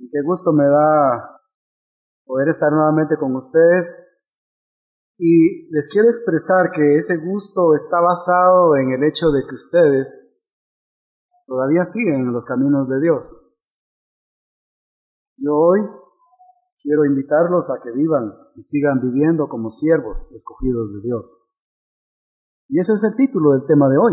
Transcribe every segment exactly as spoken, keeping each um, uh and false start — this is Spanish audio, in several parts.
Y qué gusto me da poder estar nuevamente con ustedes. Y les quiero expresar que ese gusto está basado en el hecho de que ustedes todavía siguen en los caminos de Dios. Yo hoy quiero invitarlos a que vivan y sigan viviendo como siervos escogidos de Dios. Y ese es el título del tema de hoy.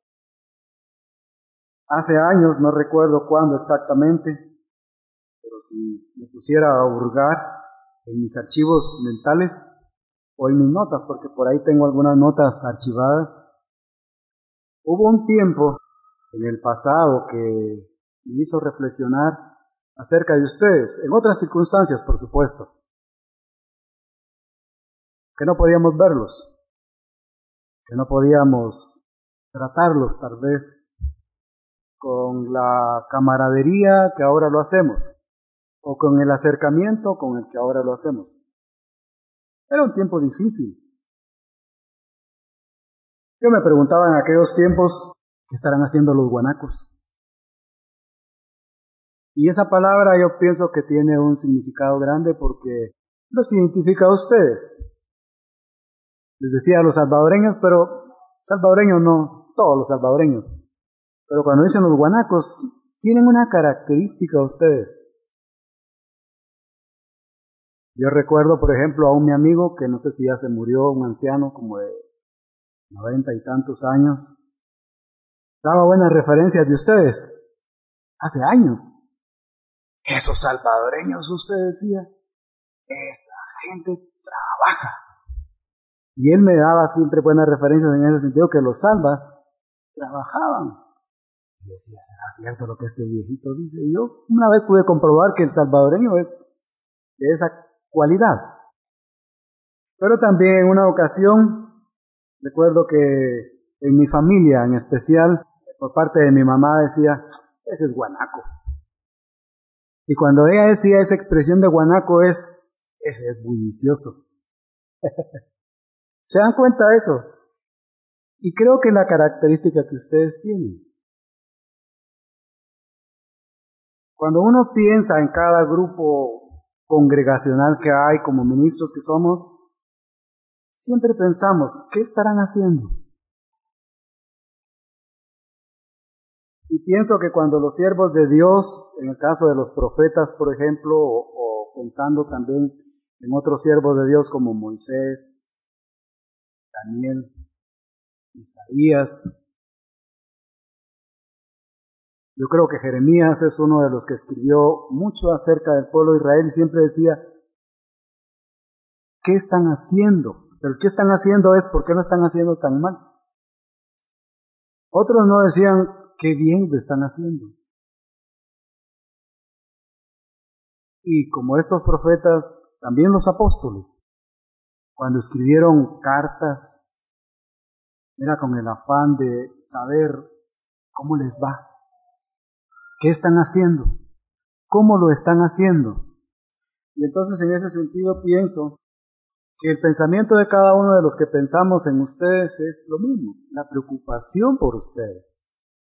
Hace años, no recuerdo cuándo exactamente, pero si me pusiera a hurgar en mis archivos mentales o en mis notas, porque por ahí tengo algunas notas archivadas, hubo un tiempo en el pasado que me hizo reflexionar acerca de ustedes, en otras circunstancias, por supuesto, que no podíamos verlos, que no podíamos tratarlos tal vez con la camaradería que ahora lo hacemos, o con el acercamiento con el que ahora lo hacemos. Era un tiempo difícil. Yo me preguntaba en aquellos tiempos, ¿qué estarán haciendo los guanacos? Y esa palabra yo pienso que tiene un significado grande porque los identifica a ustedes. Les decía a los salvadoreños, pero salvadoreños no, todos los salvadoreños. Pero cuando dicen los guanacos, tienen una característica ustedes. Yo recuerdo, por ejemplo, a un mi amigo que no sé si ya se murió, un anciano como de noventa y tantos años. Daba buenas referencias de ustedes. Hace años. Esos salvadoreños, usted decía, esa gente trabaja. Y él me daba siempre buenas referencias en ese sentido, que los salvas trabajaban. Y decía, ¿será cierto lo que este viejito dice? Y yo una vez pude comprobar que el salvadoreño es de esa cualidad. Pero también en una ocasión, recuerdo que en mi familia en especial, por parte de mi mamá decía, ese es guanaco. Y cuando ella decía esa expresión de guanaco es, ese es bullicioso. ¿Se dan cuenta de eso? Y creo que la característica que ustedes tienen. Cuando uno piensa en cada grupo congregacional que hay como ministros que somos, siempre pensamos, ¿qué estarán haciendo? Y pienso que cuando los siervos de Dios, en el caso de los profetas, por ejemplo, o, o pensando también en otros siervos de Dios como Moisés, Daniel, Isaías, yo creo que Jeremías es uno de los que escribió mucho acerca del pueblo de Israel y siempre decía, ¿qué están haciendo? Pero ¿qué están haciendo es por qué no están haciendo tan mal? Otros no decían, qué bien lo están haciendo. Y como estos profetas, también los apóstoles, cuando escribieron cartas, era con el afán de saber cómo les va. ¿Qué están haciendo? ¿Cómo lo están haciendo? Y entonces en ese sentido pienso que el pensamiento de cada uno de los que pensamos en ustedes es lo mismo, la preocupación por ustedes.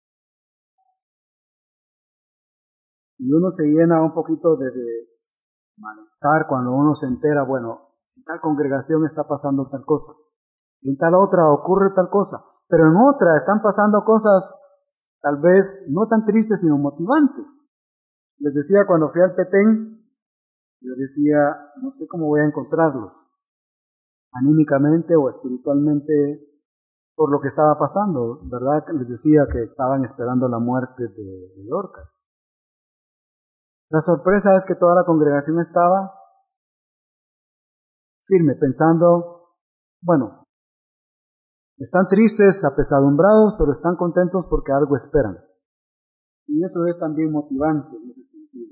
Y uno se llena un poquito de, de malestar cuando uno se entera, bueno, en tal congregación está pasando tal cosa, en tal otra ocurre tal cosa, pero en otra están pasando cosas tal vez no tan tristes sino motivantes. Les decía cuando fui al Petén, yo decía, no sé cómo voy a encontrarlos, anímicamente o espiritualmente, por lo que estaba pasando, ¿verdad? Les decía que estaban esperando la muerte de, de Dorcas. La sorpresa es que toda la congregación estaba firme, pensando, bueno, están tristes, apesadumbrados, pero están contentos porque algo esperan. Y eso es también motivante en ese sentido.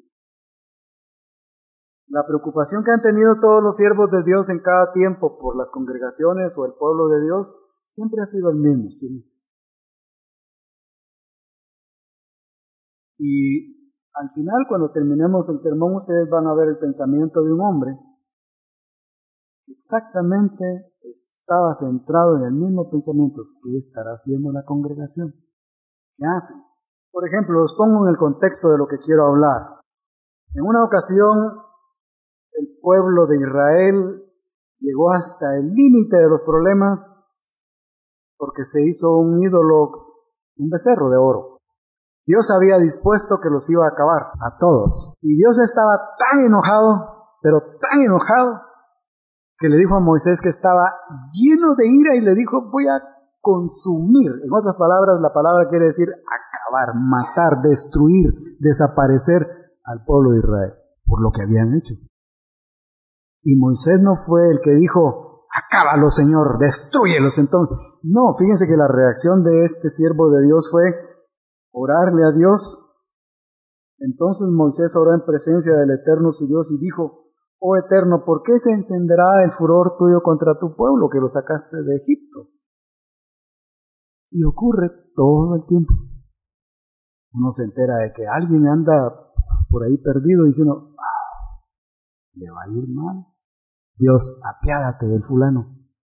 La preocupación que han tenido todos los siervos de Dios en cada tiempo por las congregaciones o el pueblo de Dios siempre ha sido el mismo, fíjense. Y al final, cuando terminemos el sermón, ustedes van a ver el pensamiento de un hombre que exactamente estaba centrado en el mismo pensamiento. ¿Qué estará haciendo la congregación? ¿Qué hacen? Por ejemplo, los pongo en el contexto de lo que quiero hablar. En una ocasión, el pueblo de Israel llegó hasta el límite de los problemas porque se hizo un ídolo, un becerro de oro. Dios había dispuesto que los iba a acabar a todos. Y Dios estaba tan enojado, pero tan enojado, que le dijo a Moisés que estaba lleno de ira y le dijo, voy a consumir. En otras palabras, la palabra quiere decir acabar, matar, destruir, desaparecer al pueblo de Israel por lo que habían hecho. Y Moisés no fue el que dijo, acábalo, Señor, destrúyelos entonces. No, fíjense que la reacción de este siervo de Dios fue orarle a Dios. Entonces Moisés oró en presencia del Eterno su Dios y dijo, oh Eterno, ¿por qué se encenderá el furor tuyo contra tu pueblo que lo sacaste de Egipto? Y ocurre todo el tiempo. Uno se entera de que alguien anda por ahí perdido diciendo, ah, le va a ir mal. Dios, apiádate del fulano.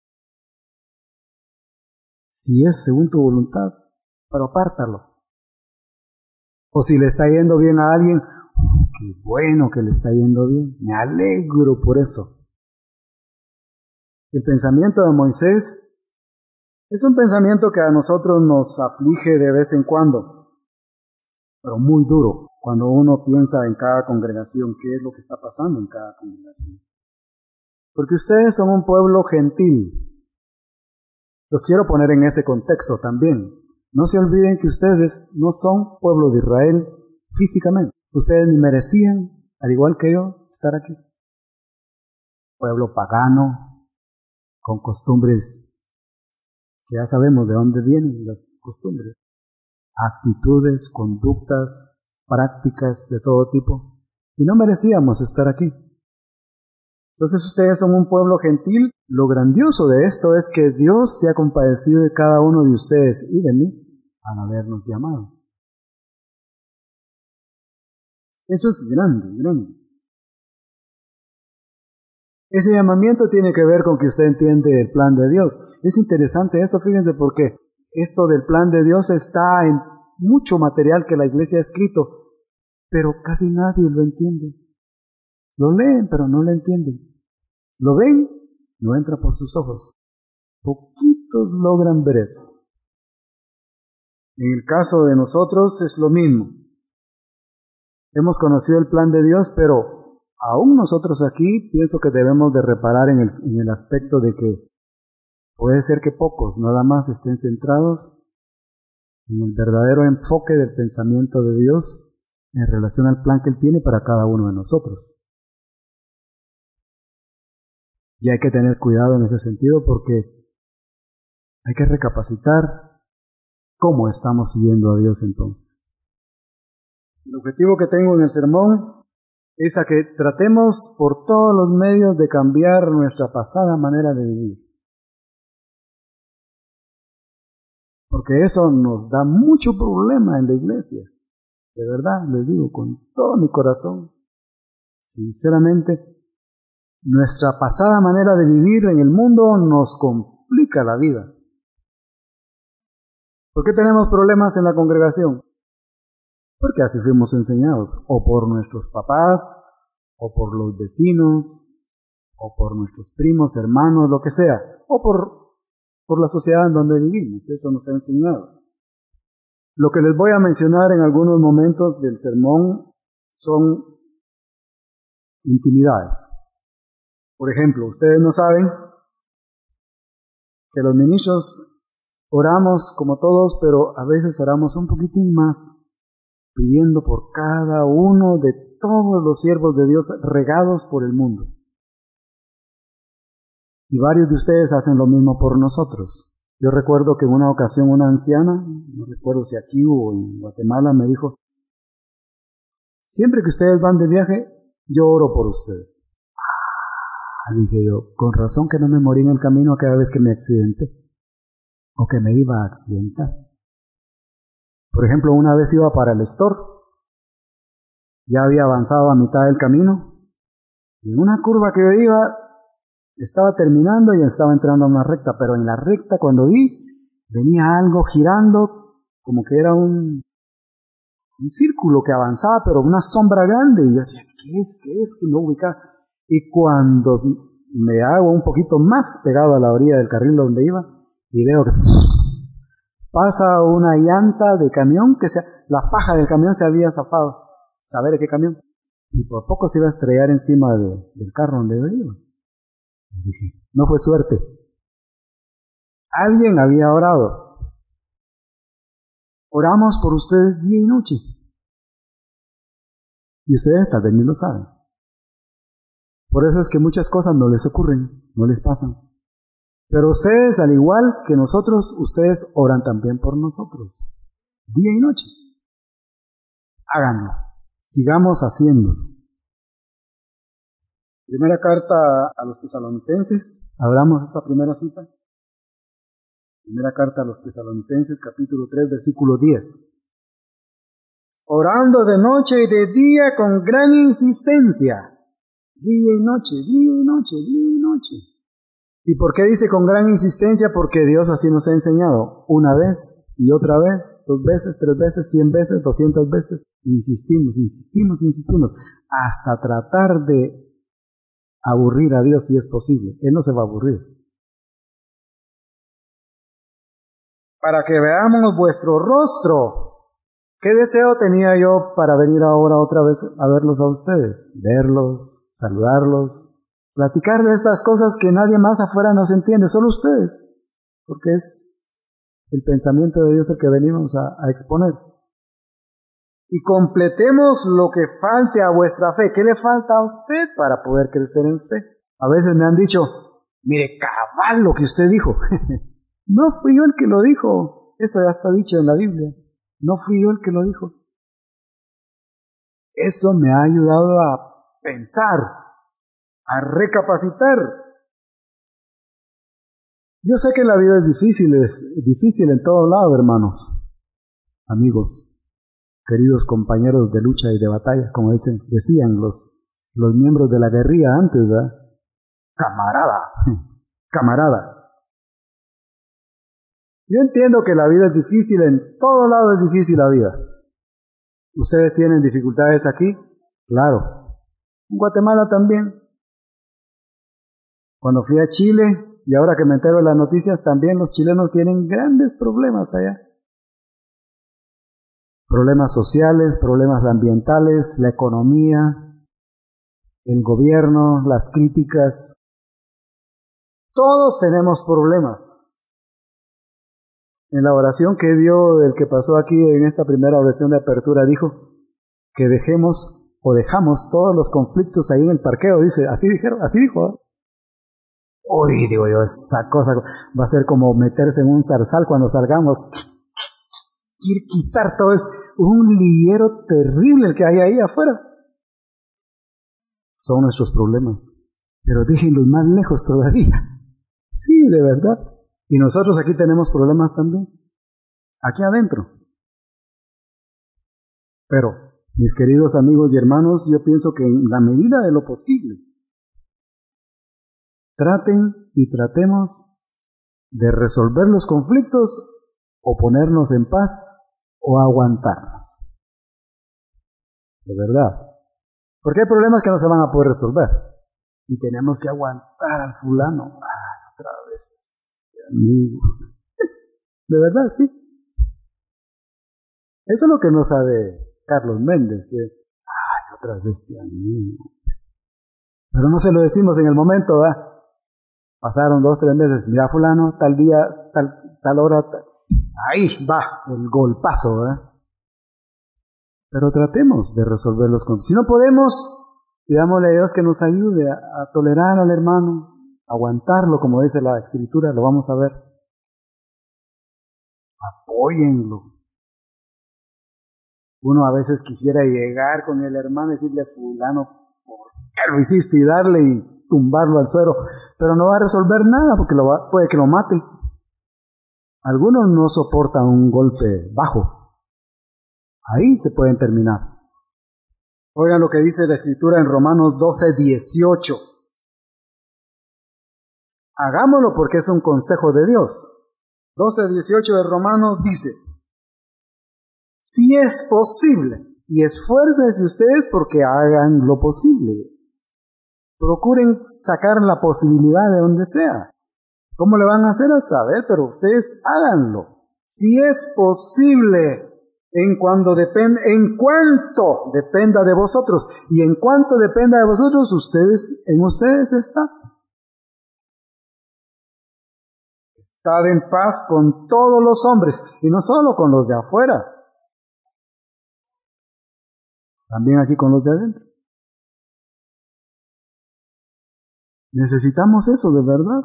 Si es según tu voluntad, pero apártalo. O si le está yendo bien a alguien, oh, qué bueno que le está yendo bien, me alegro por eso. El pensamiento de Moisés es un pensamiento que a nosotros nos aflige de vez en cuando, pero muy duro, cuando uno piensa en cada congregación, qué es lo que está pasando en cada congregación. Porque ustedes son un pueblo gentil. Los quiero poner en ese contexto también. No se olviden que ustedes no son pueblo de Israel físicamente. Ustedes ni merecían, al igual que yo, estar aquí. Pueblo pagano, con costumbres que ya sabemos de dónde vienen las costumbres. Actitudes, conductas, prácticas de todo tipo. Y no merecíamos estar aquí. Entonces ustedes son un pueblo gentil. Lo grandioso de esto es que Dios se ha compadecido de cada uno de ustedes y de mí al habernos llamado. Eso es grande, grande. Ese llamamiento tiene que ver con que usted entiende el plan de Dios. Es interesante eso, fíjense, porque esto del plan de Dios está en mucho material que la iglesia ha escrito, pero casi nadie lo entiende. Lo leen, pero no lo entienden. Lo ven, no entra por sus ojos. Poquitos logran ver eso. En el caso de nosotros es lo mismo. Hemos conocido el plan de Dios, pero aún nosotros aquí pienso que debemos de reparar en el, en el aspecto de que puede ser que pocos nada más estén centrados en el verdadero enfoque del pensamiento de Dios en relación al plan que Él tiene para cada uno de nosotros. Y hay que tener cuidado en ese sentido porque hay que recapacitar cómo estamos siguiendo a Dios entonces. El objetivo que tengo en el sermón es a que tratemos por todos los medios de cambiar nuestra pasada manera de vivir. Porque eso nos da mucho problema en la iglesia. De verdad, les digo con todo mi corazón, sinceramente, nuestra pasada manera de vivir en el mundo nos complica la vida. ¿Por qué tenemos problemas en la congregación? Porque así fuimos enseñados, o por nuestros papás, o por los vecinos, o por nuestros primos, hermanos, lo que sea, o por, por la sociedad en donde vivimos. Eso nos ha enseñado. Lo que les voy a mencionar en algunos momentos del sermón son intimidades. Por ejemplo, ustedes no saben que los ministros oramos como todos, pero a veces oramos un poquitín más, pidiendo por cada uno de todos los siervos de Dios regados por el mundo. Y varios de ustedes hacen lo mismo por nosotros. Yo recuerdo que en una ocasión una anciana, no recuerdo si aquí o en Guatemala, me dijo, siempre que ustedes van de viaje, yo oro por ustedes. Ah, dije yo, con razón que no me morí en el camino cada vez que me accidenté, o que me iba a accidentar. Por ejemplo, una vez iba para el store, ya había avanzado a mitad del camino, y en una curva que yo iba, estaba terminando y estaba entrando a una recta, pero en la recta cuando vi, venía algo girando, como que era un, un círculo que avanzaba, pero una sombra grande. Y yo decía, ¿qué es? ¿Qué es? Que no ubicaba. Y cuando me hago un poquito más pegado a la orilla del carril donde iba, y veo que pasa una llanta de camión, que se, la faja del camión se había zafado. ¿Saber qué camión? Y por poco se iba a estrellar encima de, del carro donde yo iba. Y dije, no fue suerte. Alguien había orado. Oramos por ustedes día y noche. Y ustedes tal vez ni lo saben. Por eso es que muchas cosas no les ocurren, no les pasan. Pero ustedes, al igual que nosotros, ustedes oran también por nosotros, día y noche. Háganlo, sigamos haciéndolo. Primera carta a los tesalonicenses, abramos esta primera cita. Primera carta a los tesalonicenses, capítulo tres, versículo diez. Orando de noche y de día con gran insistencia. Día y noche, día y noche, día y noche. ¿Y por qué dice con gran insistencia? Porque Dios así nos ha enseñado. Una vez y otra vez, dos veces, tres veces, cien veces, doscientas veces. Insistimos, insistimos, insistimos. Hasta tratar de aburrir a Dios si es posible. Él no se va a aburrir. Para que veamos vuestro rostro. ¿Qué deseo tenía yo para venir ahora otra vez a verlos a ustedes? Verlos, saludarlos, platicar de estas cosas que nadie más afuera nos entiende, solo ustedes, porque es el pensamiento de Dios el que venimos a, a exponer. Y completemos lo que falte a vuestra fe. ¿Qué le falta a usted para poder crecer en fe? A veces me han dicho, mire, cabal lo que usted dijo. No fui yo el que lo dijo, eso ya está dicho en la Biblia. No fui yo el que lo dijo. Eso me ha ayudado a pensar, a recapacitar. Yo sé que la vida es difícil, es difícil en todo lado, hermanos, amigos, queridos compañeros de lucha y de batalla, como dicen, decían los, los miembros de la guerrilla antes, ¿verdad? Camarada, camarada. Yo entiendo que la vida es difícil, en todo lado es difícil la vida. ¿Ustedes tienen dificultades aquí? Claro. En Guatemala también. Cuando fui a Chile, y ahora que me entero de las noticias, también los chilenos tienen grandes problemas allá. Problemas sociales, problemas ambientales, la economía, el gobierno, las críticas. Todos tenemos problemas. En la oración que dio el que pasó aquí en esta primera oración de apertura, dijo que dejemos o dejamos todos los conflictos ahí en el parqueo, dice, así dijeron, así dijo. ¿eh? Uy, digo yo, esa cosa va a ser como meterse en un zarzal cuando salgamos. Quiere quitar todo, es un liguero terrible el que hay ahí afuera. Son nuestros problemas, pero déjenlos más lejos todavía. Sí, de verdad. Y nosotros aquí tenemos problemas también, aquí adentro. Pero, mis queridos amigos y hermanos, yo pienso que en la medida de lo posible, traten y tratemos de resolver los conflictos o ponernos en paz o aguantarnos. De verdad. Porque hay problemas que no se van a poder resolver. Y tenemos que aguantar al fulano. Ah, otra vez. Amigo. De verdad, sí. Eso es lo que no sabe Carlos Méndez, que, ay, otra vez este amigo. Pero no se lo decimos en el momento, ¿verdad? Pasaron dos, tres meses, mira fulano, tal día, tal, tal hora, tal. Ahí va el golpazo, ¿verdad? Pero tratemos de resolver los conflictos. Si no podemos, pidámosle a Dios que nos ayude a, a tolerar al hermano, aguantarlo, como dice la Escritura, lo vamos a ver. Apóyenlo. Uno a veces quisiera llegar con el hermano y decirle, fulano, ¿por qué lo hiciste? Y darle y tumbarlo al suelo. Pero no va a resolver nada porque lo va, puede que lo mate. Algunos no soportan un golpe bajo. Ahí se pueden terminar. Oigan lo que dice la Escritura en Romanos doce, dieciocho. Hagámoslo porque es un consejo de Dios. doce, dieciocho de Romanos dice, si es posible. Y esfuércense ustedes porque hagan lo posible. Procuren sacar la posibilidad de donde sea. ¿Cómo le van a hacer a saber? Pero ustedes háganlo. Si es posible, en cuanto depende, en cuanto dependa de vosotros, y en cuanto dependa de vosotros, ustedes, en ustedes está. Estad en paz con todos los hombres, y no solo con los de afuera, también aquí con los de adentro. Necesitamos eso de verdad.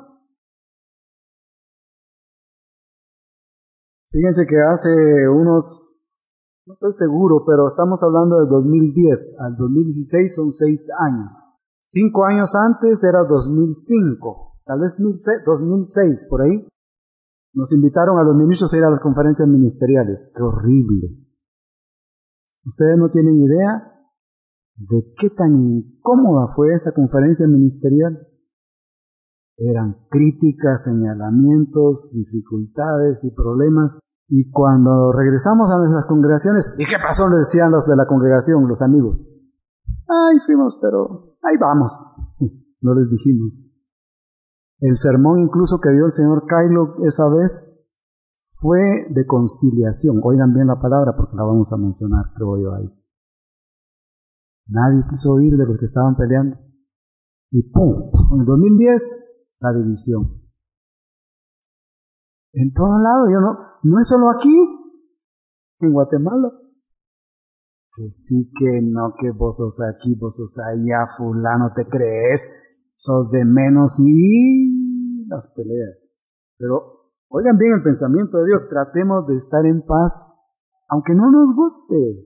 Fíjense que hace unos, no estoy seguro, pero estamos hablando del dos mil diez al dos mil dieciséis, son seis años. Cinco años antes era dos mil cinco, tal vez dos mil seis, por ahí. Nos invitaron a los ministros a ir a las conferencias ministeriales. ¡Qué horrible! Ustedes no tienen idea de qué tan incómoda fue esa conferencia ministerial. Eran críticas, señalamientos, dificultades y problemas. Y cuando regresamos a nuestras congregaciones, ¿y qué pasó? Le decían los de la congregación, los amigos. Ay, fuimos, pero ahí vamos. No les dijimos. El sermón incluso que dio el señor Kylo esa vez fue de conciliación. Oigan bien la palabra porque la vamos a mencionar, creo yo ahí. Nadie quiso oír de los que estaban peleando. Y ¡pum! En el dos mil diez... la división. En todo lado, yo no, no es solo aquí, en Guatemala. Que sí, que no, que vos sos aquí, vos sos allá, fulano, te crees, sos de menos y las peleas. Pero oigan bien el pensamiento de Dios, tratemos de estar en paz, aunque no nos guste.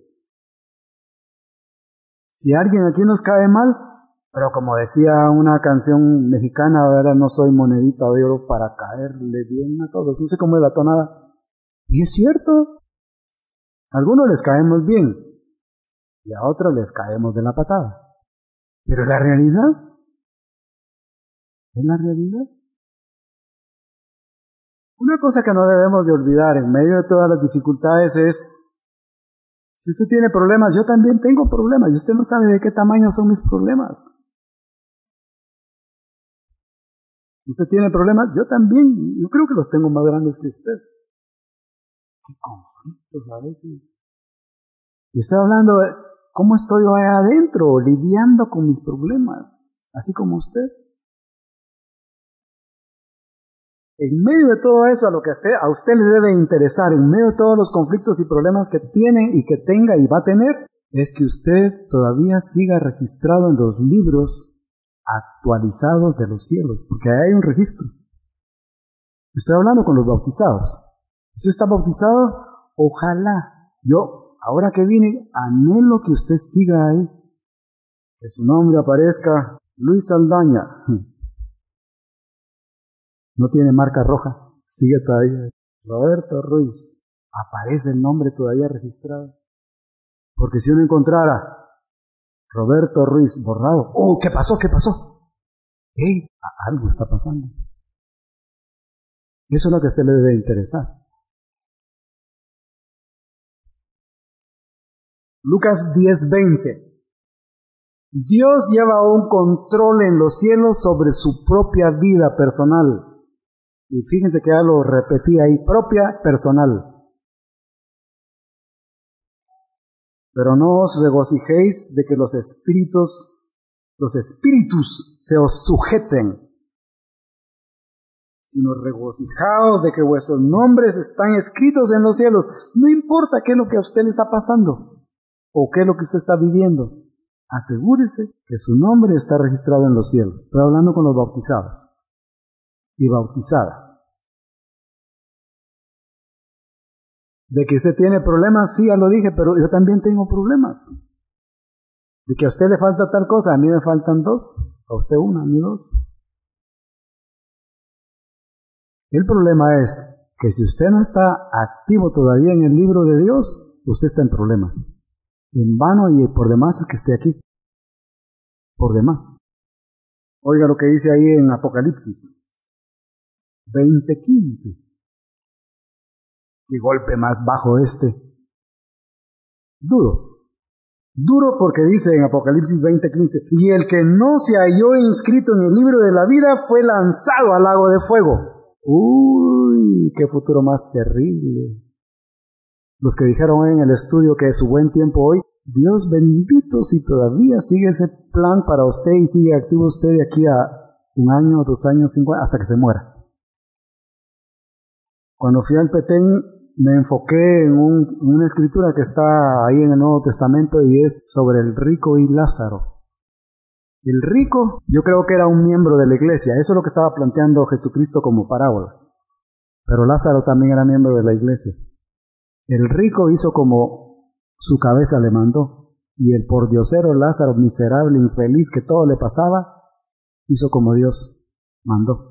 Si alguien aquí nos cae mal, pero como decía una canción mexicana, ahora no soy monedita de oro para caerle bien a todos. No sé cómo es la tonada. Y es cierto. A algunos les caemos bien y a otros les caemos de la patada. Pero es la realidad. Es la realidad. Una cosa que no debemos de olvidar en medio de todas las dificultades es, si usted tiene problemas, yo también tengo problemas y usted no sabe de qué tamaño son mis problemas. Usted tiene problemas, yo también, yo creo que los tengo más grandes que usted. Qué conflictos a veces. Y estoy hablando de cómo estoy yo ahí adentro, lidiando con mis problemas, así como usted. En medio de todo eso, a lo que a usted, a usted le debe interesar, en medio de todos los conflictos y problemas que tiene y que tenga y va a tener, es que usted todavía siga registrado en los libros actualizados de los cielos, porque ahí hay un registro. Estoy hablando con los bautizados. Si está bautizado, ojalá, yo, ahora que vine, anhelo que usted siga ahí, que su nombre aparezca Luis Saldaña. No tiene marca roja, sigue todavía. Roberto Ruiz, aparece el nombre todavía registrado. Porque si uno encontrara Roberto Ruiz borrado, ¡oh! ¿Qué pasó? ¿Qué pasó? ¡Ey! Algo está pasando. Eso es lo que a usted le debe interesar. Lucas diez veinte. Dios lleva un control en los cielos sobre su propia vida personal. Y fíjense que ya lo repetí ahí, propia personal. Pero no os regocijéis de que los espíritus, los espíritus se os sujeten, sino regocijaos de que vuestros nombres están escritos en los cielos. No importa qué es lo que a usted le está pasando, o qué es lo que usted está viviendo. Asegúrese que su nombre está registrado en los cielos. Estoy hablando con los bautizados y bautizadas. De que usted tiene problemas, sí, ya lo dije, pero yo también tengo problemas. De que a usted le falta tal cosa, a mí me faltan dos, a usted una, a mí dos. El problema es que si usted no está activo todavía en el libro de Dios, usted está en problemas. En vano y por demás es que esté aquí. Por demás. Oiga lo que dice ahí en Apocalipsis veinte quince. Qué golpe más bajo este. Duro. Duro porque dice en Apocalipsis veinte quince, y el que no se halló inscrito en el libro de la vida fue lanzado al lago de fuego. Uy, qué futuro más terrible. Los que dijeron hoy en el estudio que es su buen tiempo hoy, Dios bendito si todavía sigue ese plan para usted y sigue activo usted de aquí a un año, dos años, cinco años, hasta que se muera. Cuando fui al Petén, me enfoqué en, un, en una escritura que está ahí en el Nuevo Testamento y es sobre el rico y Lázaro. El rico, yo creo que era un miembro de la iglesia, eso es lo que estaba planteando Jesucristo como parábola. Pero Lázaro también era miembro de la iglesia. El rico hizo como su cabeza le mandó, y el pordiosero Lázaro, miserable, infeliz, que todo le pasaba, hizo como Dios mandó.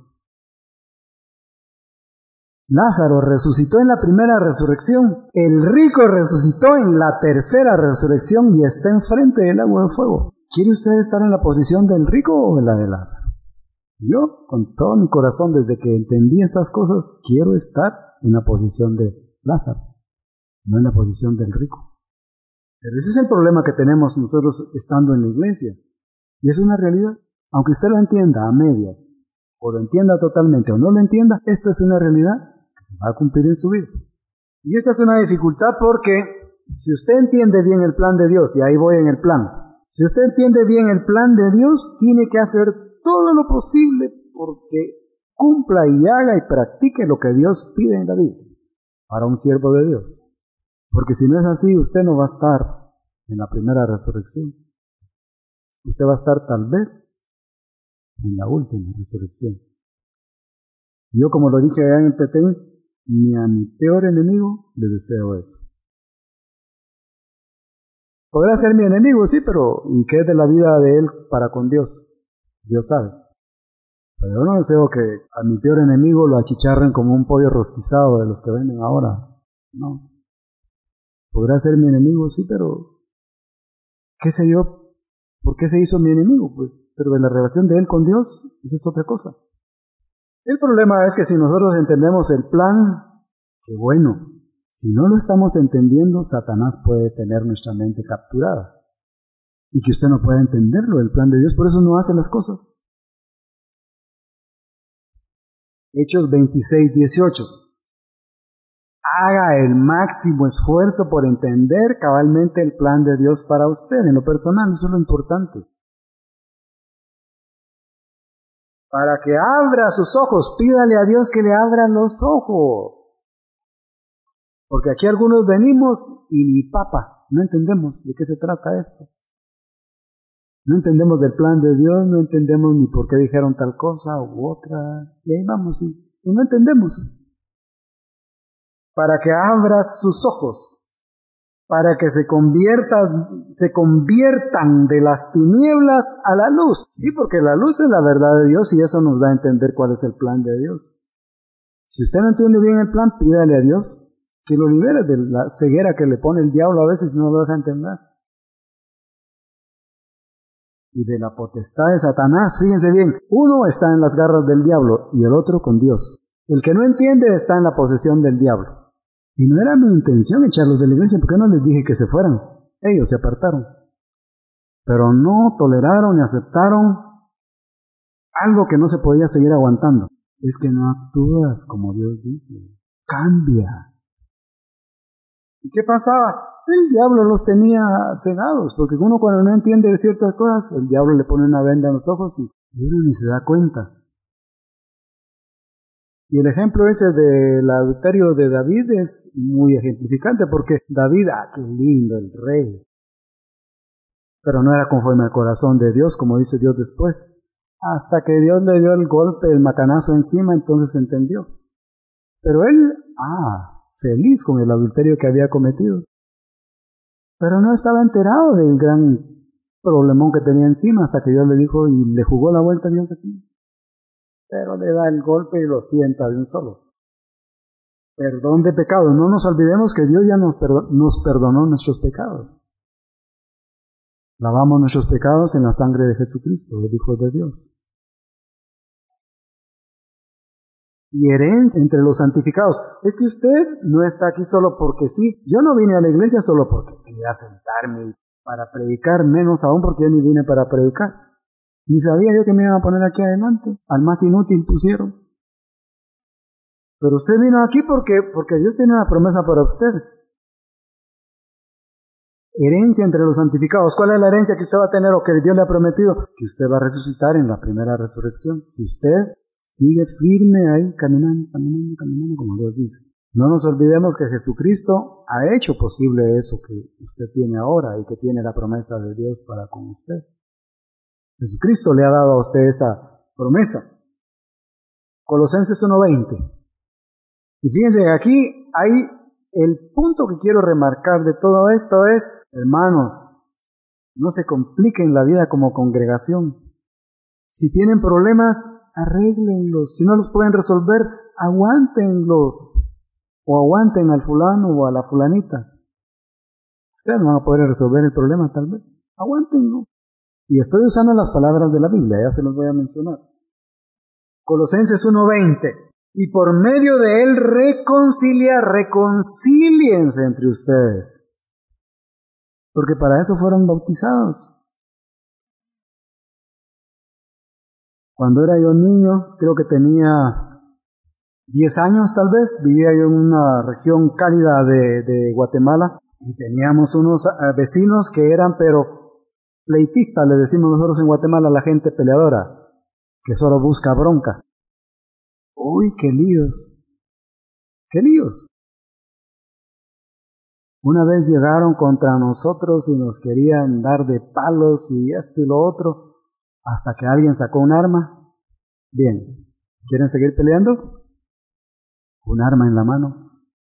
Lázaro resucitó en la primera resurrección, el rico resucitó en la tercera resurrección y está enfrente del agua de fuego. ¿Quiere usted estar en la posición del rico o en la de Lázaro? Yo, con todo mi corazón, desde que entendí estas cosas, quiero estar en la posición de Lázaro, no en la posición del rico. Pero ese es el problema que tenemos nosotros estando en la iglesia. Y es una realidad. Aunque usted lo entienda a medias, o lo entienda totalmente o no lo entienda, esta es una realidad que se va a cumplir en su vida. Y esta es una dificultad porque si usted entiende bien el plan de Dios, y ahí voy en el plan, si usted entiende bien el plan de Dios, tiene que hacer todo lo posible porque cumpla y haga y practique lo que Dios pide en la Biblia para un siervo de Dios. Porque si no es así, usted no va a estar en la primera resurrección. Usted va a estar tal vez en la última resurrección. Yo, como lo dije allá en el Petén, ni a mi peor enemigo le deseo eso. Podrá ser mi enemigo, sí, pero ¿y qué es de la vida de él para con Dios? Dios sabe. Pero yo no deseo que a mi peor enemigo lo achicharren como un pollo rostizado de los que venden ahora. No. Podrá ser mi enemigo, sí, pero ¿qué sé yo? ¿Por qué se hizo mi enemigo? Pues, pero en la relación de él con Dios, esa es otra cosa. El problema es que si nosotros entendemos el plan, qué bueno. Si no lo estamos entendiendo, Satanás puede tener nuestra mente capturada. Y que usted no pueda entenderlo, el plan de Dios, por eso no hace las cosas. Hechos veintiséis, dieciocho. Haga el máximo esfuerzo por entender cabalmente el plan de Dios para usted, en lo personal, eso es lo importante. Para que abra sus ojos, pídale a Dios que le abra los ojos. Porque aquí algunos venimos y ni papa, no entendemos de qué se trata esto. No entendemos del plan de Dios, no entendemos ni por qué dijeron tal cosa u otra, y ahí vamos, y, y no entendemos. Para que abra sus ojos, para que se conviertan, se conviertan de las tinieblas a la luz. Sí, porque la luz es la verdad de Dios y eso nos da a entender cuál es el plan de Dios. Si usted no entiende bien el plan, pídale a Dios que lo libere de la ceguera que le pone el diablo, a veces no lo deja entender. Y de la potestad de Satanás, fíjense bien, uno está en las garras del diablo y el otro con Dios. El que no entiende está en la posesión del diablo. Y no era mi intención echarlos de la iglesia, porque no les dije que se fueran. Ellos se apartaron. Pero no toleraron y aceptaron algo que no se podía seguir aguantando. Es que no actúas como Dios dice. Cambia. ¿Y qué pasaba? El diablo los tenía cegados, porque uno cuando no entiende ciertas cosas, el diablo le pone una venda en los ojos y uno ni se da cuenta. Y el ejemplo ese del adulterio de David es muy ejemplificante, porque David, ah, qué lindo el rey. Pero no era conforme al corazón de Dios, como dice Dios después. Hasta que Dios le dio el golpe, el macanazo encima, entonces entendió. Pero él, ah, feliz con el adulterio que había cometido. Pero no estaba enterado del gran problemón que tenía encima, hasta que Dios le dijo y le jugó la vuelta a Dios aquí. Pero le da el golpe y lo sienta de un solo. Perdón de pecados. No nos olvidemos que Dios ya nos, perdo- nos perdonó nuestros pecados. Lavamos nuestros pecados en la sangre de Jesucristo, el Hijo de Dios. y herencia entre los santificados. Es que usted no está aquí solo porque sí. Yo no vine a la iglesia solo porque quería sentarme para predicar, menos aún porque yo ni vine para predicar. Ni sabía yo que me iban a poner aquí adelante. Al más inútil pusieron. Pero usted vino aquí porque, porque Dios tiene una promesa para usted. Herencia entre los santificados. ¿Cuál es la herencia que usted va a tener o que Dios le ha prometido? Que usted va a resucitar en la primera resurrección. Si usted sigue firme ahí, caminando, caminando, caminando, como Dios dice. No nos olvidemos que Jesucristo ha hecho posible eso que usted tiene ahora y que tiene la promesa de Dios para con usted. Jesucristo le ha dado a usted esa promesa. Colosenses uno veinte. Y fíjense que aquí hay el punto que quiero remarcar de todo esto es, hermanos, no se compliquen la vida como congregación. Si tienen problemas, arréglenlos. Si no los pueden resolver, aguántenlos. O aguanten al fulano o a la fulanita. Ustedes no van a poder resolver el problema tal vez. Aguántenlo. Y estoy usando las palabras de la Biblia, ya se los voy a mencionar. Colosenses uno veinte. Y por medio de él reconciliar, reconcíliense entre ustedes. Porque para eso fueron bautizados. Cuando era yo niño, creo que tenía diez años tal vez, vivía yo en una región cálida de, de Guatemala y teníamos unos vecinos que eran, pero pleitistas, le decimos nosotros en Guatemala a la gente peleadora, que solo busca bronca. Uy, qué líos, qué líos. Una vez llegaron contra nosotros y nos querían dar de palos y esto y lo otro, hasta que alguien sacó un arma. Bien, ¿quieren seguir peleando? Un arma en la mano.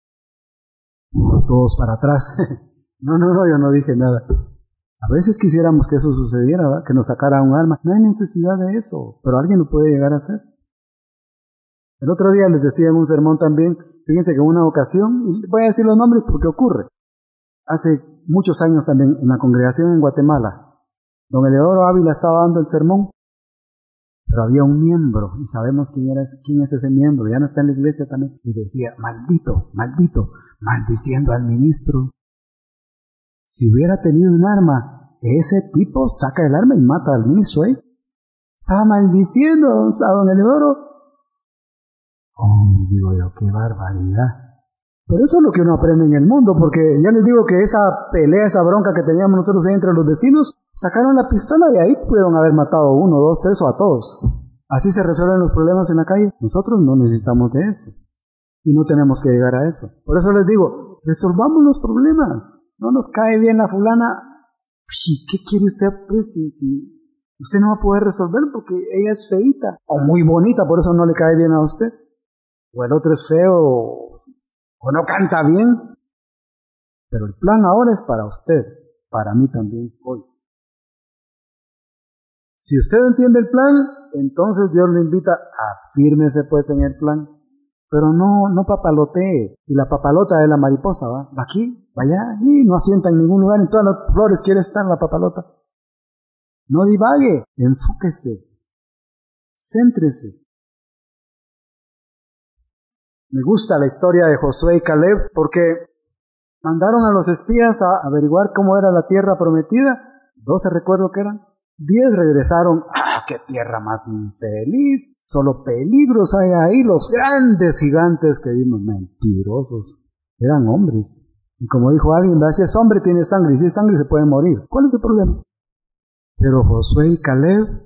Todos para atrás. No, no, no, yo no dije nada. A veces quisiéramos que eso sucediera, ¿verdad? Que nos sacara un arma. No hay necesidad de eso, pero alguien lo puede llegar a hacer. El otro día les decía en un sermón también, fíjense que en una ocasión, y voy a decir los nombres porque ocurre, hace muchos años también en la congregación en Guatemala, don Eleodoro Ávila estaba dando el sermón, pero había un miembro, y sabemos quién, era, quién es ese miembro, ya no está en la iglesia también, y decía, maldito, maldito, maldiciendo al ministro. Si hubiera tenido un arma, ese tipo saca el arma y mata al ministro, ¿eh? Estaba maldiciendo a don Eleodoro. Oh, me digo yo, qué barbaridad. Pero eso es lo que uno aprende en el mundo, porque ya les digo que esa pelea, esa bronca que teníamos nosotros ahí entre los vecinos, sacaron la pistola y ahí pudieron haber matado a uno, dos, tres o a todos. Así se resuelven los problemas en la calle. Nosotros no necesitamos de eso. Y no tenemos que llegar a eso. Por eso les digo, resolvamos los problemas. No nos cae bien la fulana. ¿Qué quiere usted? Pues si, si usted no va a poder resolver porque ella es feíta o muy bonita, por eso no le cae bien a usted. O el otro es feo, o, o no canta bien. Pero el plan ahora es para usted, para mí también hoy. Si usted entiende el plan, entonces Dios le invita a fírmese pues en el plan. Pero no, no papalotee. Y la papalota es la mariposa, ¿va? Va aquí, va allá, y no asienta en ningún lugar. En todas las flores quiere estar la papalota. No divague, enfóquese, céntrese. Me gusta la historia de Josué y Caleb porque mandaron a los espías a averiguar cómo era la tierra prometida. Doce recuerdo que eran. Diez regresaron. ¡Ah, qué tierra más infeliz! Solo peligros hay ahí. Los grandes gigantes que vimos, mentirosos. Eran hombres. Y como dijo alguien, si es hombre tiene sangre, y si es sangre se puede morir. ¿Cuál es el problema? Pero Josué y Caleb,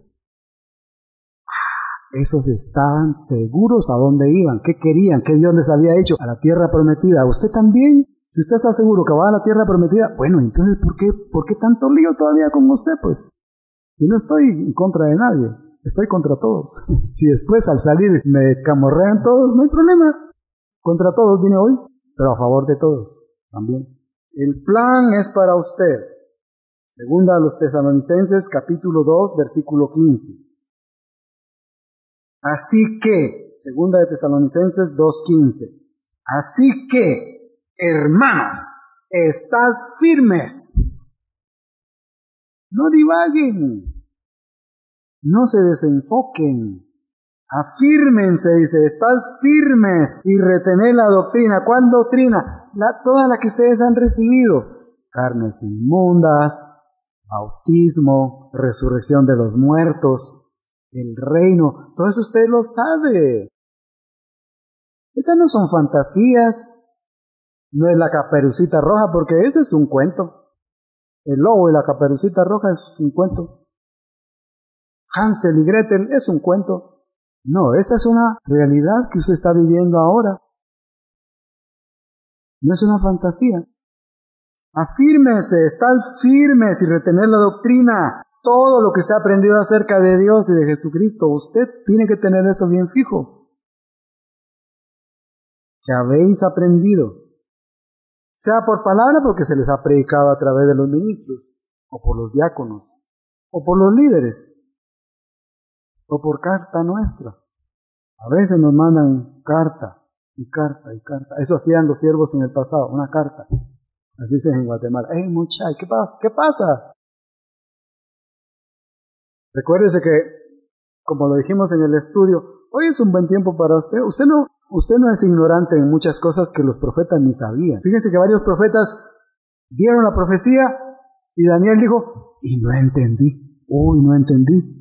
esos estaban seguros a dónde iban, qué querían, qué Dios les había hecho a la tierra prometida. ¿Usted también? Si usted está seguro que va a la tierra prometida, bueno, entonces ¿por qué, por qué tanto lío todavía con usted? Pues, y no estoy en contra de nadie, estoy contra todos. Si después al salir me camorrean todos, no hay problema. Contra todos vine hoy, pero a favor de todos también. El plan es para usted. Segunda a los Tesalonicenses, capítulo dos, versículo quince. Así que, segunda de Tesalonicenses dos quince, así que, hermanos, estad firmes, no divaguen, no se desenfoquen, Afírmense, dice, estad firmes y retened la doctrina. ¿Cuál doctrina? La, toda la que ustedes han recibido. Carnes inmundas, bautismo, resurrección de los muertos, el reino. Todo eso usted lo sabe. Esas no son fantasías. No es la Caperucita Roja, porque ese es un cuento. El lobo y la Caperucita Roja es un cuento. Hansel y Gretel es un cuento. No, esta es una realidad que usted está viviendo ahora. No es una fantasía. Afírmese, estad firmes y retener la doctrina. Todo lo que usted ha aprendido acerca de Dios y de Jesucristo, usted tiene que tener eso bien fijo. Que habéis aprendido. Sea por palabra porque se les ha predicado a través de los ministros, o por los diáconos, o por los líderes, o por carta nuestra. A veces nos mandan carta, y carta, y carta. Eso hacían los siervos en el pasado, una carta. Así se dice en Guatemala. ¡Ey, muchacho! ¿Qué pasa? ¿Qué pasa? Recuérdese que, como lo dijimos en el estudio, hoy es un buen tiempo para usted. Usted no, usted no es ignorante en muchas cosas que los profetas ni sabían. Fíjense que varios profetas dieron la profecía y Daniel dijo, y no entendí. Uy, no entendí.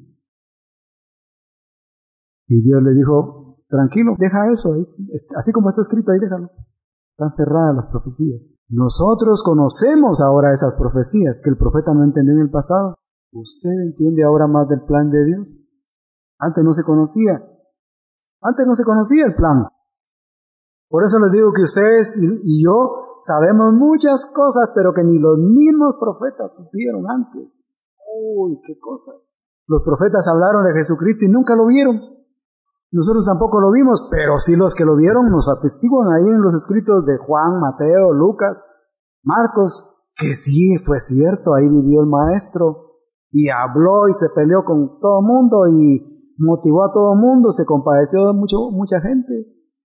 Y Dios le dijo, tranquilo, deja eso, así como está escrito ahí, déjalo. Están cerradas las profecías. Nosotros conocemos ahora esas profecías que el profeta no entendió en el pasado. Usted entiende ahora más del plan de Dios. Antes no se conocía. Antes no se conocía el plan. Por eso les digo que ustedes y, y yo sabemos muchas cosas, pero que ni los mismos profetas supieron antes. Uy, qué cosas. Los profetas hablaron de Jesucristo y nunca lo vieron. Nosotros tampoco lo vimos, pero sí los que lo vieron nos atestiguan ahí en los escritos de Juan, Mateo, Lucas, Marcos, que sí fue cierto, ahí vivió el maestro y habló y se peleó con todo el mundo y motivó a todo el mundo, se compadeció de mucho, mucha gente.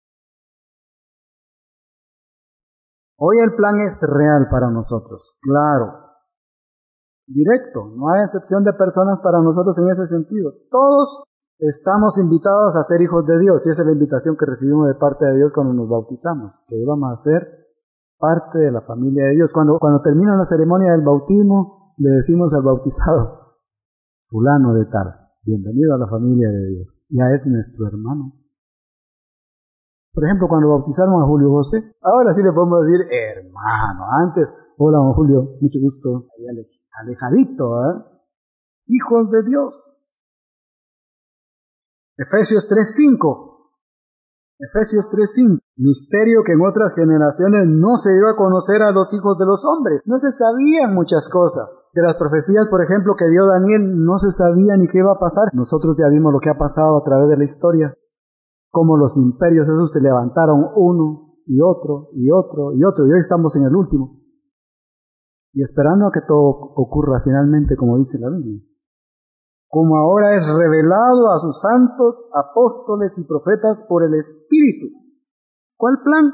Hoy el plan es real para nosotros, claro, directo, no hay excepción de personas para nosotros en ese sentido. Todos estamos invitados a ser hijos de Dios y esa es la invitación que recibimos de parte de Dios cuando nos bautizamos, que íbamos a ser parte de la familia de Dios. Cuando, cuando termina la ceremonia del bautismo, le decimos al bautizado, fulano de tal, bienvenido a la familia de Dios, ya es nuestro hermano. Por ejemplo, cuando bautizaron a Julio José, ahora sí le podemos decir hermano. Antes, hola don Julio, mucho gusto, ahí alejadito, ¿eh? Hijos de Dios. Efesios tres cinco. Efesios tres cinco. Misterio que en otras generaciones no se dio a conocer a los hijos de los hombres. No se sabían muchas cosas. De las profecías, por ejemplo, que dio Daniel, no se sabía ni qué iba a pasar. Nosotros ya vimos lo que ha pasado a través de la historia. Cómo los imperios esos se levantaron uno y otro y otro y otro. Y hoy estamos en el último. Y esperando a que todo ocurra finalmente como dice la Biblia. Como ahora es revelado a sus santos apóstoles y profetas por el Espíritu. ¿Cuál plan?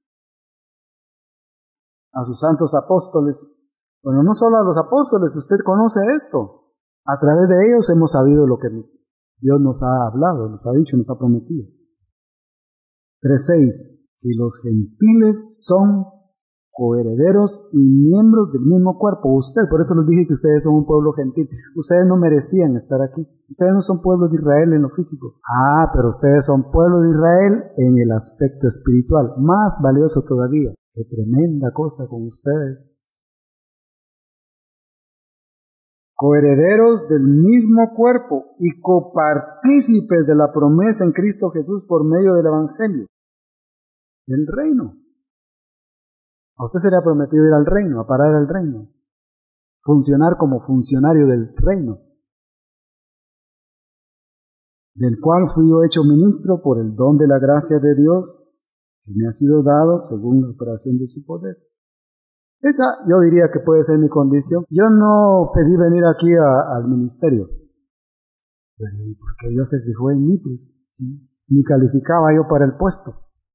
A sus santos apóstoles. Bueno, no solo a los apóstoles, usted conoce esto. A través de ellos hemos sabido lo que Dios nos ha hablado, nos ha dicho, nos ha prometido. tres seis. Que los gentiles son coherederos y miembros del mismo cuerpo. Usted, por eso les dije que ustedes son un pueblo gentil. Ustedes no merecían estar aquí. Ustedes no son pueblo de Israel en lo físico. Ah, pero ustedes son pueblo de Israel en el aspecto espiritual. Más valioso todavía. Qué tremenda cosa con ustedes. Coherederos del mismo cuerpo y copartícipes de la promesa en Cristo Jesús por medio del Evangelio. Del reino. A usted se le ha prometido ir al reino, a parar el reino. Funcionar como funcionario del reino. Del cual fui yo hecho ministro por el don de la gracia de Dios que me ha sido dado según la operación de su poder. Esa yo diría que puede ser mi condición. Yo no pedí venir aquí a, al ministerio. Pero ¿por qué Dios se fijó en mí? Pues, sí, ni calificaba yo para el puesto.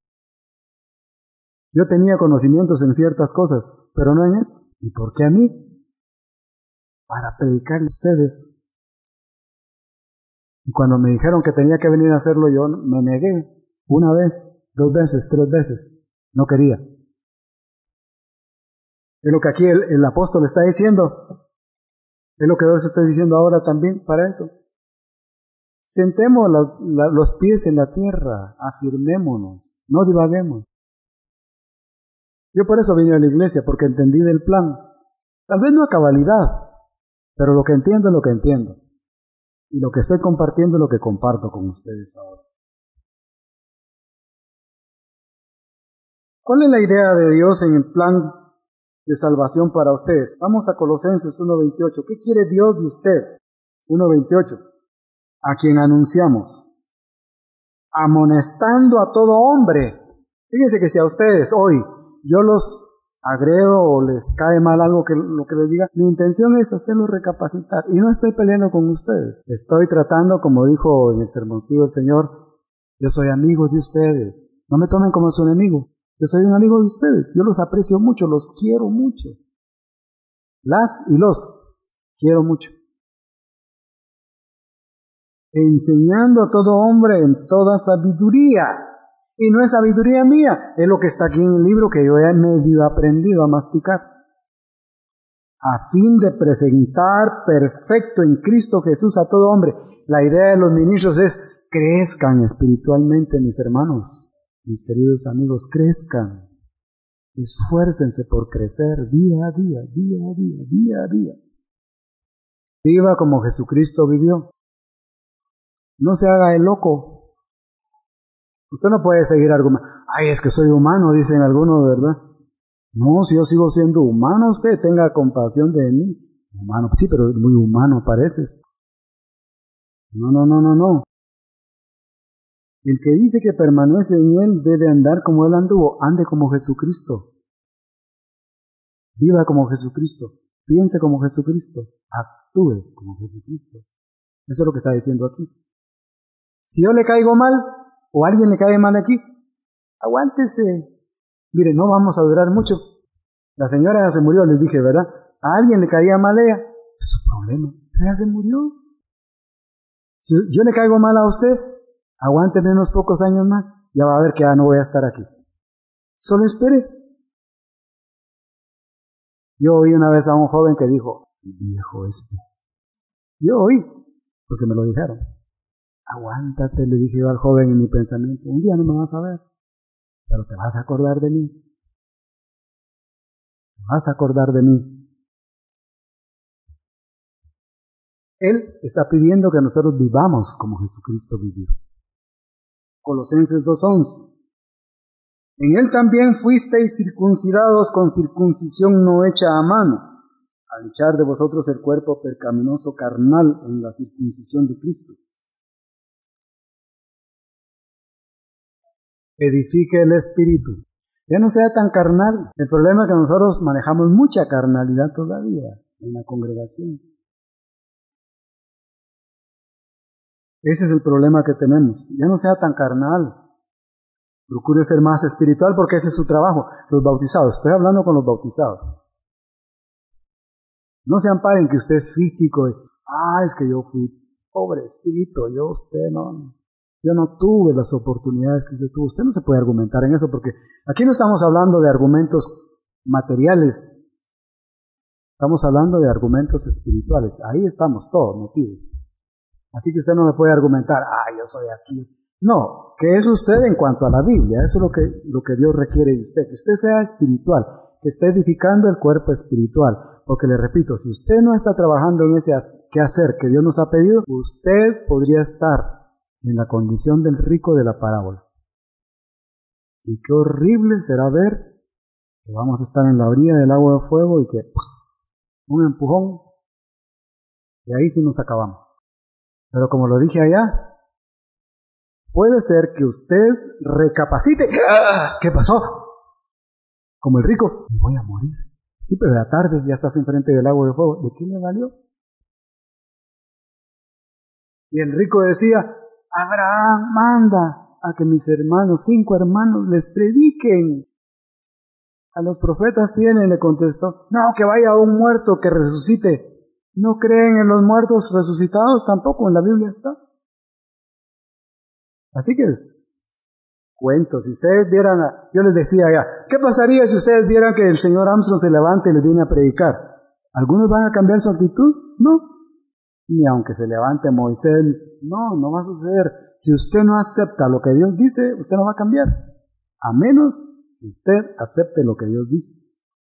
Yo tenía conocimientos en ciertas cosas, pero no en esto. ¿Y por qué a mí? Para predicarle a ustedes Y cuando me dijeron que tenía que venir a hacerlo, yo me negué una vez, dos veces, tres veces. No quería. Es lo que aquí el, el apóstol está diciendo. Es lo que yo os estoy diciendo ahora también para eso. Sentemos la, la, los pies en la tierra, afirmémonos, no divaguemos. Yo por eso vine a la iglesia, porque entendí del plan. Tal vez no a cabalidad, pero lo que entiendo es lo que entiendo. Y lo que estoy compartiendo es lo que comparto con ustedes ahora. ¿Cuál es la idea de Dios en el plan de salvación para ustedes? Vamos a Colosenses uno veintiocho. ¿Qué quiere Dios de usted? uno veintiocho. A quien anunciamos, amonestando a todo hombre. Fíjense que si a ustedes hoy yo los agredo o les cae mal algo que lo que les diga, mi intención es hacerlos recapacitar y no estoy peleando con ustedes. Estoy tratando, como dijo en el sermoncillo el Señor, yo soy amigo de ustedes. No me tomen como su enemigo. Yo soy un amigo de ustedes. Yo los aprecio mucho, los quiero mucho. Las y los quiero mucho. Enseñando a todo hombre en toda sabiduría. Y no es sabiduría mía, es lo que está aquí en el libro que yo he medio aprendido a masticar. A fin de presentar perfecto en Cristo Jesús a todo hombre. La idea de los ministros es, crezcan espiritualmente, mis hermanos, mis queridos amigos, crezcan. Esfuércense por crecer día a día, día a día, día a día. Viva como Jesucristo vivió. No se haga el loco. Usted no puede seguir argumentando. Ay, es que soy humano, dicen algunos, ¿verdad? No, si yo sigo siendo humano, usted tenga compasión de mí. Humano, sí, pero muy humano pareces. No, no, no, no, no. El que dice que permanece en él debe andar como él anduvo. Ande como Jesucristo. Viva como Jesucristo. Piense como Jesucristo. Actúe como Jesucristo. Eso es lo que está diciendo aquí. Si yo le caigo mal, o alguien le cae mal aquí, aguántese. Mire, no vamos a durar mucho. La señora ya se murió, les dije, ¿verdad? A alguien le caía mal a ella, es su problema. Ella se murió. Si yo le caigo mal a usted, aguánteme unos pocos años más. Ya va a ver que ya no voy a estar aquí. Solo espere. Yo oí una vez a un joven que dijo, viejo este. Yo oí, porque me lo dijeron. Aguántate, le dije yo al joven en mi pensamiento. Un día no me vas a ver, pero te vas a acordar de mí. Te vas a acordar de mí. Él está pidiendo que nosotros vivamos como Jesucristo vivió. Colosenses dos once. En él también fuisteis circuncidados con circuncisión no hecha a mano, al echar de vosotros el cuerpo pecaminoso carnal en la circuncisión de Cristo. Edifique el espíritu. Ya no sea tan carnal. El problema es que nosotros manejamos mucha carnalidad todavía en la congregación. Ese es el problema que tenemos. Ya no sea tan carnal. Procure ser más espiritual porque ese es su trabajo. Los bautizados. Estoy hablando con los bautizados. No se amparen que usted es físico. Y, ah, es que yo fui pobrecito. Yo, usted no... Yo no tuve las oportunidades que usted tuvo. Usted no se puede argumentar en eso porque aquí no estamos hablando de argumentos materiales. Estamos hablando de argumentos espirituales. Ahí estamos todos metidos. Así que usted no me puede argumentar, ah, yo soy aquí. No, que es usted en cuanto a la Biblia. Eso es lo que, lo que Dios requiere de usted. Que usted sea espiritual, que esté edificando el cuerpo espiritual. Porque le repito, si usted no está trabajando en ese quehacer que Dios nos ha pedido, usted podría estar en la condición del rico de la parábola. Y qué horrible será ver que vamos a estar en la orilla del agua de fuego y que un empujón y ahí sí nos acabamos. Pero como lo dije allá, puede ser que usted recapacite. ¿Qué pasó? Como el rico, me voy a morir. Sí, pero a la tarde ya estás enfrente del agua de fuego. ¿De qué le valió? Y el rico decía, Abraham, manda a que mis hermanos, cinco hermanos, les prediquen. A los profetas tienen, le contestó. No, que vaya un muerto que resucite. ¿No creen en los muertos resucitados? Tampoco en la Biblia está. Así que es cuento. Si ustedes vieran, a, yo les decía ya, ¿qué pasaría si ustedes vieran que el señor Armstrong se levante y les viene a predicar? ¿Algunos van a cambiar su actitud? No. Ni aunque se levante Moisés, no, no va a suceder. Si usted no acepta lo que Dios dice, usted no va a cambiar. A menos que usted acepte lo que Dios dice.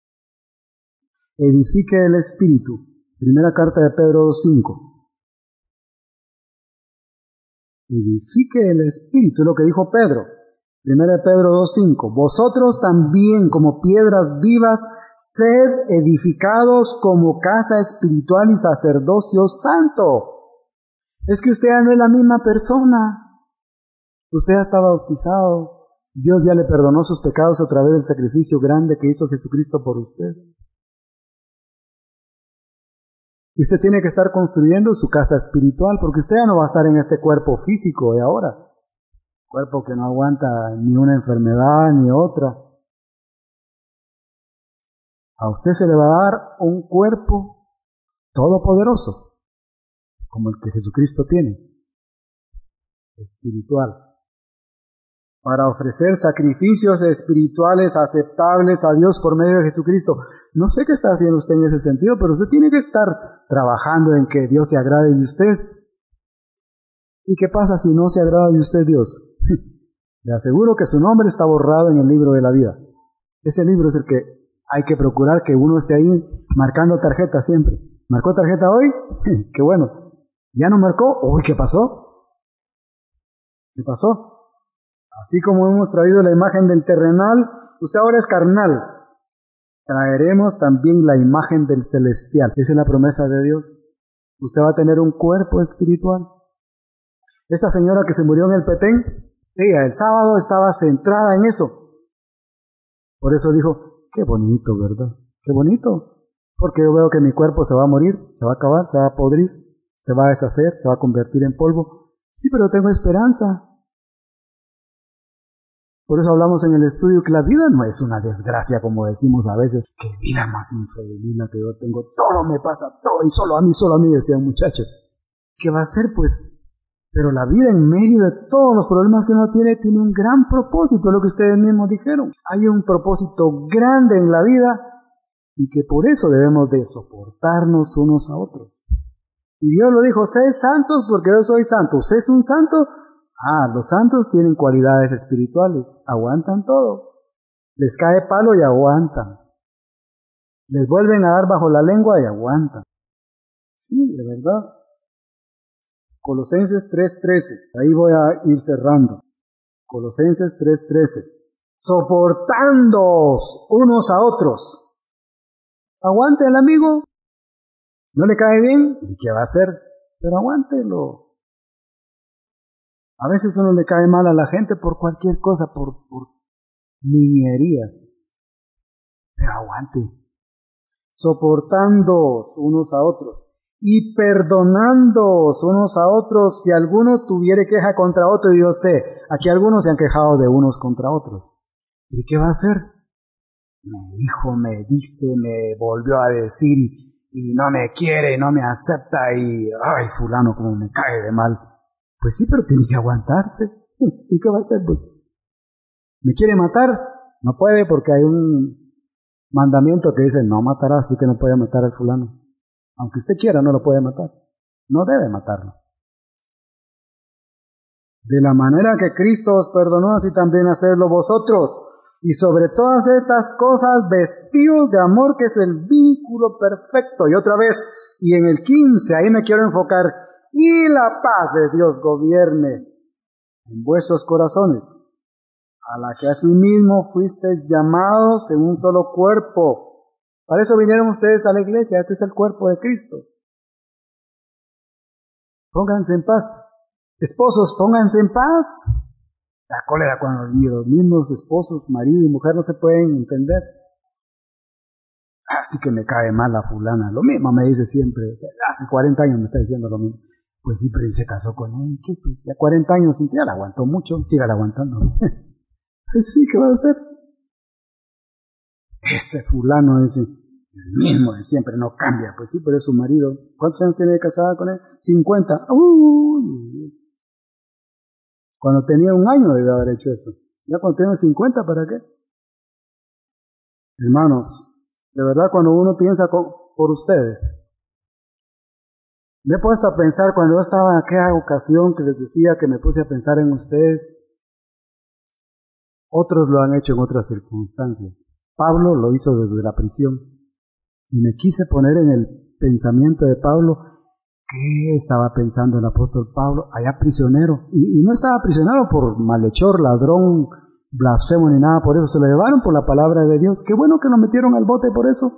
Edifique el espíritu. Primera carta de Pedro dos cinco. Edifique el espíritu, es lo que dijo Pedro. Primera de Pedro dos cinco. Vosotros también, como piedras vivas, sed edificados como casa espiritual y sacerdocio santo. Es que usted ya no es la misma persona. Usted ya está bautizado. Dios ya le perdonó sus pecados a través del sacrificio grande que hizo Jesucristo por usted. Y usted tiene que estar construyendo su casa espiritual, porque usted ya no va a estar en este cuerpo físico de ahora. Cuerpo que no aguanta ni una enfermedad ni otra. A usted se le va a dar un cuerpo todopoderoso, como el que Jesucristo tiene, espiritual, para ofrecer sacrificios espirituales aceptables a Dios por medio de Jesucristo. No sé qué está haciendo usted en ese sentido, pero usted tiene que estar trabajando en que Dios se agrade de usted. ¿Y qué pasa si no se agrada de usted Dios? Le aseguro que su nombre está borrado en el libro de la vida. Ese libro es el que hay que procurar que uno esté ahí marcando tarjeta siempre. ¿Marcó tarjeta hoy? ¡Qué bueno! ¿Ya no marcó? ¡Uy, qué pasó! ¿Qué pasó? Así como hemos traído la imagen del terrenal, usted ahora es carnal. Traeremos también la imagen del celestial. Esa es la promesa de Dios. Usted va a tener un cuerpo espiritual. Esta señora que se murió en el Petén, ella el sábado estaba centrada en eso. Por eso dijo, qué bonito, ¿verdad? Qué bonito. Porque yo veo que mi cuerpo se va a morir, se va a acabar, se va a podrir, se va a deshacer, se va a convertir en polvo. Sí, pero tengo esperanza. Por eso hablamos en el estudio que la vida no es una desgracia, como decimos a veces. Qué vida más infeliz la que yo tengo. Todo me pasa, todo, y solo a mí, solo a mí, decía un muchacho. ¿Qué va a hacer, pues? Pero la vida en medio de todos los problemas que uno tiene, tiene un gran propósito, lo que ustedes mismos dijeron. Hay un propósito grande en la vida y que por eso debemos de soportarnos unos a otros. Y Dios lo dijo, sed santos porque yo soy santo. ¿Usted es un santo? Ah, los santos tienen cualidades espirituales, aguantan todo. Les cae palo y aguantan. Les vuelven a dar bajo la lengua y aguantan. Sí, de verdad. Colosenses tres trece, ahí voy a ir cerrando. Colosenses tres trece. Soportándoos unos a otros. Aguante el amigo. ¿No le cae bien? ¿Y qué va a hacer? Pero aguántelo. A veces uno le cae mal a la gente por cualquier cosa, por, por niñerías. Pero aguante. Soportándoos unos a otros. Y perdonándoos unos a otros si alguno tuviere queja contra otro. Y yo sé, aquí algunos se han quejado de unos contra otros. ¿Y qué va a hacer? Me dijo, me dice, me volvió a decir y, y no me quiere, no me acepta y, ay, fulano como me cae de mal. Pues sí, pero tiene que aguantarse. ¿Y qué va a hacer? Pues, ¿me quiere matar? No puede porque hay un mandamiento que dice no matará, así que no puede matar al fulano. Aunque usted quiera, no lo puede matar. No debe matarlo. De la manera que Cristo os perdonó, así también hacedlo vosotros. Y sobre todas estas cosas, vestidos de amor, que es el vínculo perfecto. Y otra vez, y en el quince, ahí me quiero enfocar. Y la paz de Dios gobierne en vuestros corazones, a la que asimismo fuisteis llamados en un solo cuerpo. Para eso vinieron ustedes a la iglesia. Este es el cuerpo de Cristo. Pónganse en paz. Esposos, pónganse en paz. La cólera cuando los mismos esposos, marido y mujer, no se pueden entender. Así que me cae mal la fulana. Lo mismo me dice siempre. Hace cuarenta años me está diciendo lo mismo. Pues sí, pero se casó con él. ¿Qué? Ya cuarenta años, ya la aguantó mucho. Sígala aguantando. Pues sí, ¿qué va a hacer? Ese fulano, ese, el mismo de siempre, no cambia. Pues sí, pero es su marido. ¿Cuántos años tiene de casada con él? cincuenta. Uy. Cuando tenía un año debía haber hecho eso. Ya cuando tenía cincuenta, ¿para qué? Hermanos, de verdad cuando uno piensa con, por ustedes, me he puesto a pensar cuando yo estaba en aquella ocasión que les decía que me puse a pensar en ustedes. Otros lo han hecho en otras circunstancias. Pablo lo hizo desde la prisión. Y me quise poner en el pensamiento de Pablo. ¿Qué estaba pensando el apóstol Pablo? Allá prisionero. Y, y no estaba prisionero por malhechor, ladrón, blasfemo ni nada por eso. Se lo llevaron por la palabra de Dios. Qué bueno que lo metieron al bote por eso.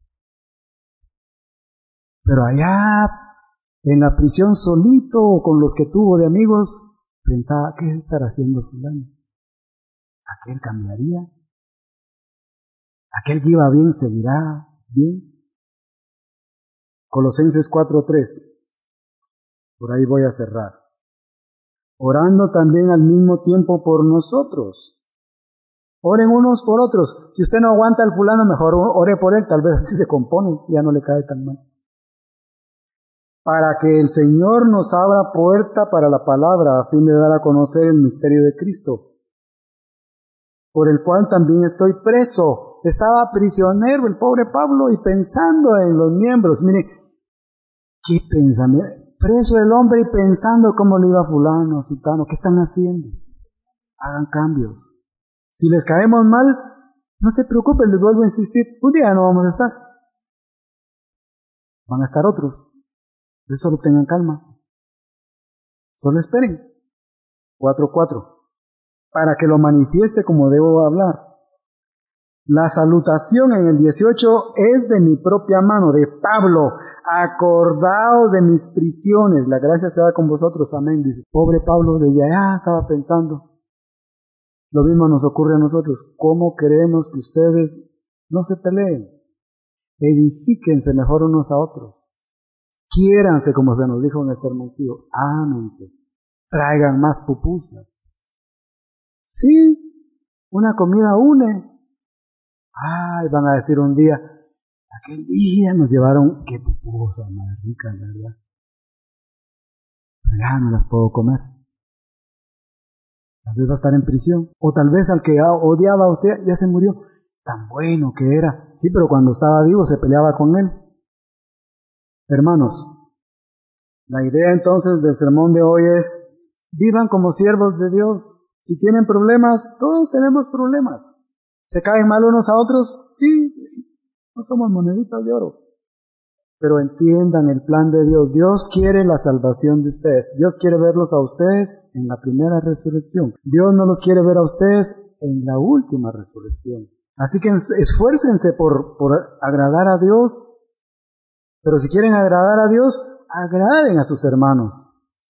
Pero allá en la prisión solito o con los que tuvo de amigos, pensaba, ¿qué estará haciendo fulano? ¿Aquel cambiaría? ¿Aquel que iba bien seguirá bien? Colosenses cuatro tres. Por ahí voy a cerrar. Orando también al mismo tiempo por nosotros. Oren unos por otros. Si usted no aguanta al fulano, mejor ore por él. Tal vez así se compone, ya no le cae tan mal. Para que el Señor nos abra puerta para la palabra, a fin de dar a conocer el misterio de Cristo, por el cual también estoy preso. Estaba prisionero el pobre Pablo y pensando en los miembros. Mire, qué pensamiento. Preso el hombre y pensando cómo le iba a fulano, a sutano. ¿Qué están haciendo? Hagan cambios. Si les caemos mal, no se preocupen, les vuelvo a insistir. Un día no vamos a estar. Van a estar otros. Pero solo tengan calma. Solo esperen. cuatro cuatro. Para que lo manifieste como debo hablar. La salutación en el dieciocho es de mi propia mano, de Pablo, acordado de mis prisiones. La gracia sea con vosotros, amén. Dice, pobre Pablo, desde allá estaba pensando. Lo mismo nos ocurre a nosotros. ¿Cómo queremos que ustedes no se peleen? Edifíquense mejor unos a otros. Quiéranse, como se nos dijo en el sermoncillo. Ámense. Traigan más pupusas. Sí, una comida une. Ay, van a decir un día, aquel día nos llevaron, qué pupusas más ricas, ¿verdad? Pero ya no las puedo comer. Tal vez va a estar en prisión. O tal vez al que odiaba a usted ya se murió. Tan bueno que era. Sí, pero cuando estaba vivo se peleaba con él. Hermanos, la idea entonces del sermón de hoy es, vivan como siervos de Dios. Si tienen problemas, todos tenemos problemas. ¿Se caen mal unos a otros? Sí, no somos moneditas de oro. Pero entiendan el plan de Dios. Dios quiere la salvación de ustedes. Dios quiere verlos a ustedes en la primera resurrección. Dios no los quiere ver a ustedes en la última resurrección. Así que esfuércense por, por agradar a Dios. Pero si quieren agradar a Dios, agraden a sus hermanos.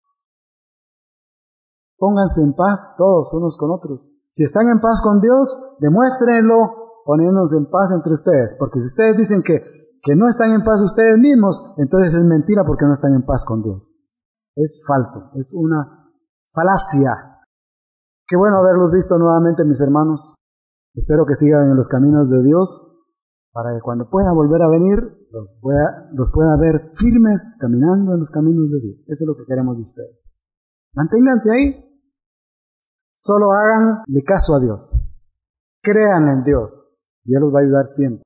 Pónganse en paz todos unos con otros. Si están en paz con Dios, demuéstrenlo poniéndose en paz entre ustedes. Porque si ustedes dicen que, que no están en paz ustedes mismos, entonces es mentira porque no están en paz con Dios. Es falso, es una falacia. Qué bueno haberlos visto nuevamente, mis hermanos. Espero que sigan en los caminos de Dios, para que cuando pueda volver a venir, los pueda, los pueda ver firmes caminando en los caminos de Dios. Eso es lo que queremos de ustedes. Manténganse ahí. Solo háganle caso a Dios. Crean en Dios. Dios los va a ayudar siempre.